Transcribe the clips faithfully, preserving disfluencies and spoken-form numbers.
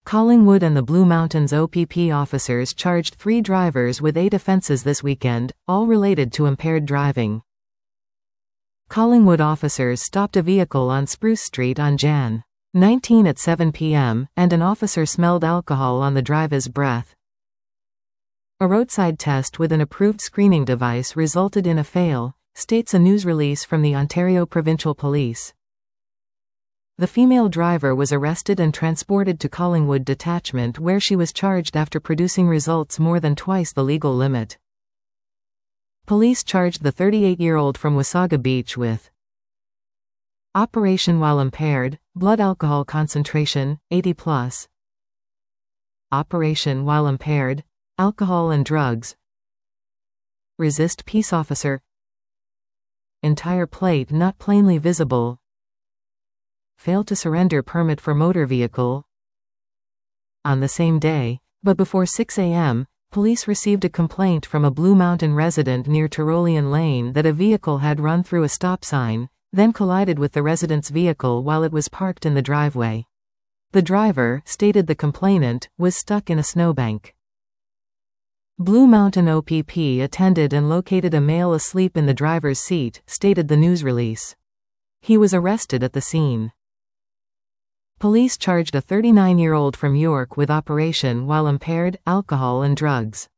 Collingwood and the Blue Mountains O P P officers charged three drivers with eight offences this weekend, all related to impaired driving. Collingwood officers stopped a vehicle on Spruce Street on January nineteenth at seven p m, and an officer smelled alcohol on the driver's breath. A roadside test with an approved screening device resulted in a fail, states a news release from the Ontario Provincial Police. The female driver was arrested and transported to Collingwood Detachment, where she was charged after producing results more than twice the legal limit. Police charged the thirty-eight-year-old from Wasaga Beach with operation while impaired, blood alcohol concentration, eighty plus, operation while impaired, alcohol and drugs, resist peace officer, entire plate not plainly visible, fail to surrender permit for motor vehicle. On the same day, but before six a m, police received a complaint from a Blue Mountain resident near Tyrolean Lane that a vehicle had run through a stop sign, then collided with the resident's vehicle while it was parked in the driveway. The driver, stated the complainant, was stuck in a snowbank. Blue Mountain O P P attended and located a male asleep in the driver's seat, stated the news release. He was arrested at the scene. Police charged a thirty-nine-year-old from York with operation while impaired, alcohol and drugs.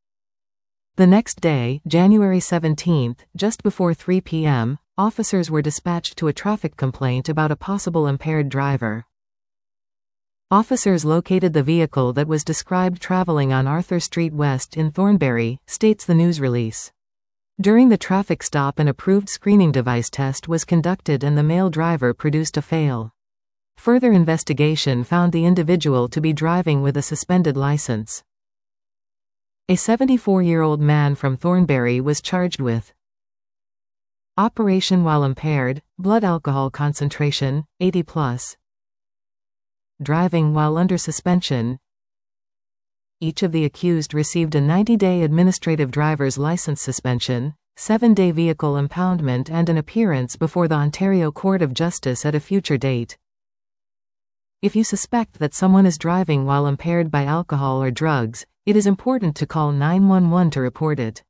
The next day, January seventeenth, just before three p m, officers were dispatched to a traffic complaint about a possible impaired driver. Officers located the vehicle that was described traveling on Arthur Street West in Thornbury, states the news release. During the traffic stop, an approved screening device test was conducted and the male driver produced a fail. Further investigation found the individual to be driving with a suspended license. A seventy-four-year-old man from Thornbury was charged with operation while impaired, blood alcohol concentration, eighty plus, driving while under suspension. Each of the accused received a ninety-day administrative driver's license suspension, seven-day vehicle impoundment and an appearance before the Ontario Court of Justice at a future date. If you suspect that someone is driving while impaired by alcohol or drugs, it is important to call nine one one to report it.